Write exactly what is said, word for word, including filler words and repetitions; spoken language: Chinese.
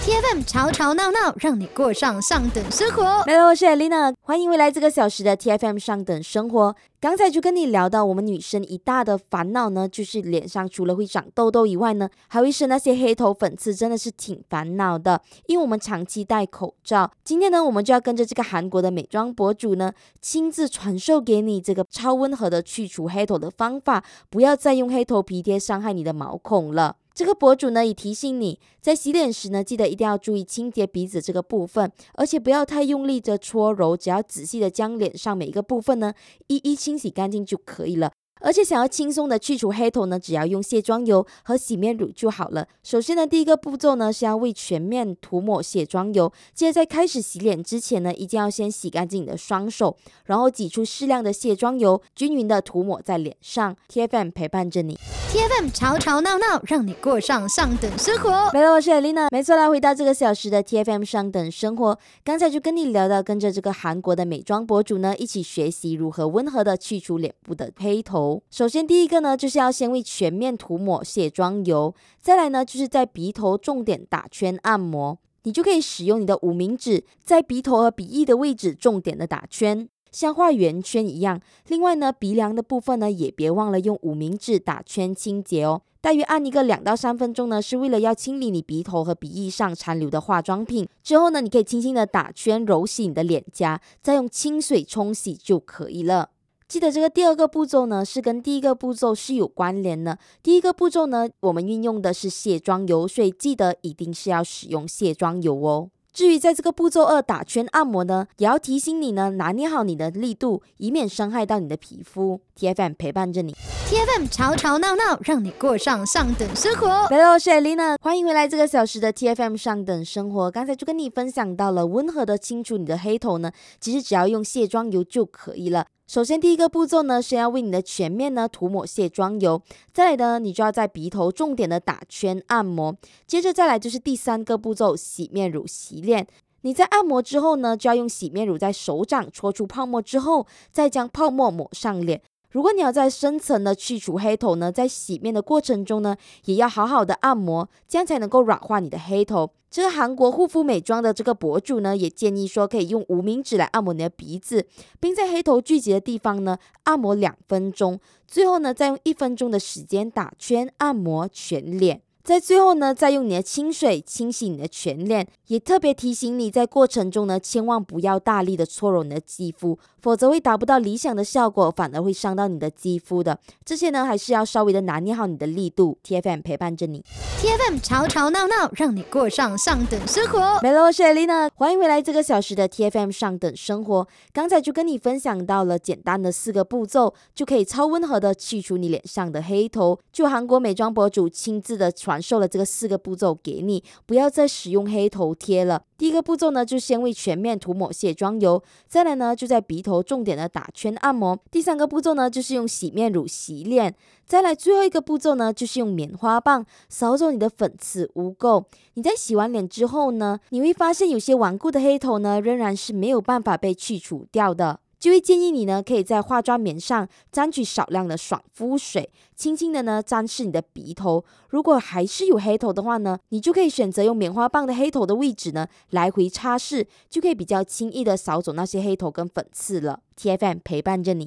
T F M 吵吵闹闹，让你过上上等生活。 来了，我是 Elena， 欢迎回来这个小时的 T F M 上等生活。刚才就跟你聊到，我们女生一大的烦恼呢，就是脸上除了会长痘痘以外呢，还会生那些黑头粉刺，真的是挺烦恼的。因为我们长期戴口罩，今天呢，我们就要跟着这个韩国的美妆博主呢，亲自传授给你这个超温和的去除黑头的方法，不要再用黑头皮贴伤害你的毛孔了。这个博主呢也提醒你，在洗脸时呢，记得一定要注意清洁鼻子这个部分，而且不要太用力的搓揉，只要仔细的将脸上每一个部分呢一一清洗干净就可以了。而且想要轻松的去除黑头呢，只要用卸妆油和洗面乳就好了。首先呢，第一个步骤呢是要为全面涂抹卸妆油。接着在开始洗脸之前呢，一定要先洗干净你的双手，然后挤出适量的卸妆油，均匀的涂抹在脸上。T F M 陪伴着你。 T F M 吵吵闹闹，让你过上上等生活。 来了，我是 Elena， 没错啦，回到这个小时的 T F M 上等生活。刚才就跟你聊到，跟着这个韩国的美妆博主呢，一起学习如何温和的去除脸部的黑头。首先第一个呢，就是要先为全面涂抹卸妆油，再来呢，就是在鼻头重点打圈按摩。你就可以使用你的无名指，在鼻头和鼻翼的位置重点的打圈，像画圆圈一样。另外呢，鼻梁的部分呢，也别忘了用无名指打圈清洁哦。大约按一个两到三分钟呢，是为了要清理你鼻头和鼻翼上残留的化妆品。之后呢，你可以轻轻的打圈揉洗你的脸颊，再用清水冲洗就可以了。记得这个第二个步骤呢，是跟第一个步骤是有关联的。第一个步骤呢，我们运用的是卸妆油，所以记得一定是要使用卸妆油哦。至于在这个步骤二打圈按摩呢，也要提醒你呢，拿捏好你的力度，以免伤害到你的皮肤。T F M 陪伴着你。 T F M 吵吵闹闹，让你过上上等生活。 来了，我是 Elena， 欢迎回来这个小时的 T F M 上等生活。刚才就跟你分享到了温和的清除你的黑头呢，其实只要用卸妆油就可以了。首先第一个步骤呢，是要为你的全面呢涂抹卸妆油，再来呢，你就要在鼻头重点的打圈按摩，接着再来就是第三个步骤，洗面乳洗脸。你在按摩之后呢，就要用洗面乳在手掌搓出泡沫之后，再将泡沫抹上脸。如果你要在深层的去除黑头呢，在洗面的过程中呢，也要好好的按摩，这样才能够软化你的黑头。这个韩国护肤美妆的这个博主呢，也建议说可以用无名指来按摩你的鼻子，并在黑头聚集的地方呢按摩两分钟，最后呢再用一分钟的时间打圈按摩全脸。在最后呢，再用你的清水清洗你的全脸，也特别提醒你在过程中呢，千万不要大力的搓揉你的肌肤，否则会达不到理想的效果，反而会伤到你的肌肤的。这些呢，还是要稍微的拿捏好你的力度。T F M 陪伴着你。 T F M 吵吵闹闹，让你过上上等生活。 没了，我是 Elena， 欢迎回来这个小时的 T F M 上等生活。刚才就跟你分享到了简单的四个步骤，就可以超温和的去除你脸上的黑头。就韩国美妆博主亲自的传授了这个四个步骤给你，不要再使用黑头贴了。第一个步骤呢，就先为全面涂抹卸妆油，再来呢，就在鼻头重点的打圈按摩。第三个步骤呢，就是用洗面乳洗脸，再来最后一个步骤呢，就是用棉花棒扫走你的粉刺污垢。你在洗完脸之后呢，你会发现有些顽固的黑头呢，仍然是没有办法被去除掉的。就会建议你呢，可以在化妆棉上沾取少量的爽肤水，轻轻的呢沾湿你的鼻头。如果还是有黑头的话呢，你就可以选择用棉花棒的黑头的位置呢来回擦拭，就可以比较轻易的扫走那些黑头跟粉刺了。T F M 陪伴着你。